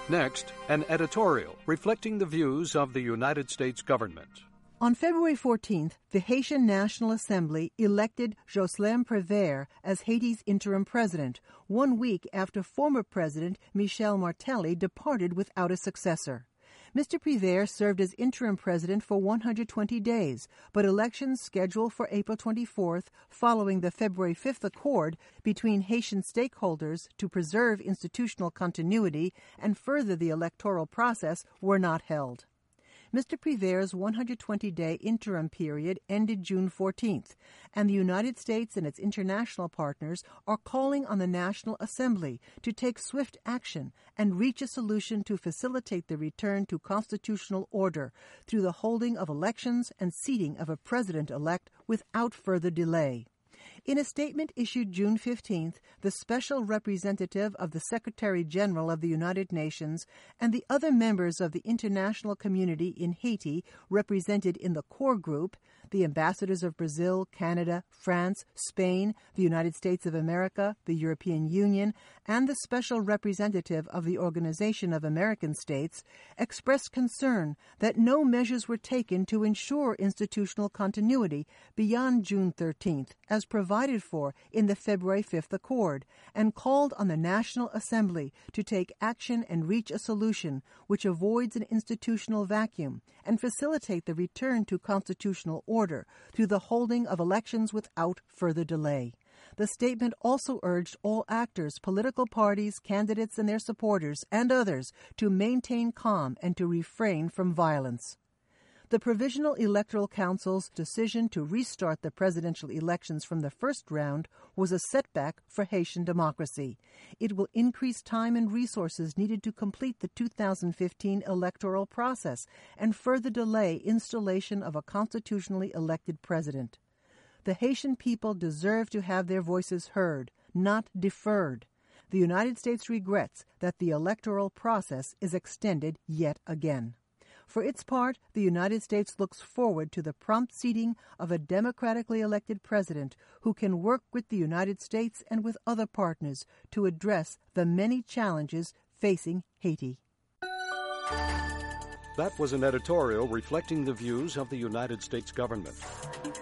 Next, an editorial reflecting the views of the United States government. On February 14th, the Haitian National Assembly elected Jocelyn Prévert as Haiti's interim president, 1 week after former President Michel Martelly departed without a successor. Mr. Prévert served as interim president for 120 days, but elections scheduled for April 24th, following the February 5th accord between Haitian stakeholders to preserve institutional continuity and further the electoral process, were not held. Mr. Prévert's 120-day interim period ended June 14th, and the United States and its international partners are calling on the National Assembly to take swift action and reach a solution to facilitate the return to constitutional order through the holding of elections and seating of a president-elect without further delay. In a statement issued June 15th, the Special Representative of the Secretary-General of the United Nations and the other members of the international community in Haiti represented in the core group, the ambassadors of Brazil, Canada, France, Spain, the United States of America, the European Union, and the Special Representative of the Organization of American States, expressed concern that no measures were taken to ensure institutional continuity beyond June 13th, as provided for in the February 5th Accord, and called on the National Assembly to take action and reach a solution which avoids an institutional vacuum and facilitate the return to constitutional order through the holding of elections without further delay. The statement also urged all actors, political parties, candidates and their supporters, and others to maintain calm and to refrain from violence. The Provisional Electoral Council's decision to restart the presidential elections from the first round was a setback for Haitian democracy. It will increase time and resources needed to complete the 2015 electoral process and further delay installation of a constitutionally elected president. The Haitian people deserve to have their voices heard, not deferred. The United States regrets that the electoral process is extended yet again. For its part, the United States looks forward to the prompt seating of a democratically elected president who can work with the United States and with other partners to address the many challenges facing Haiti. That was an editorial reflecting the views of the United States government.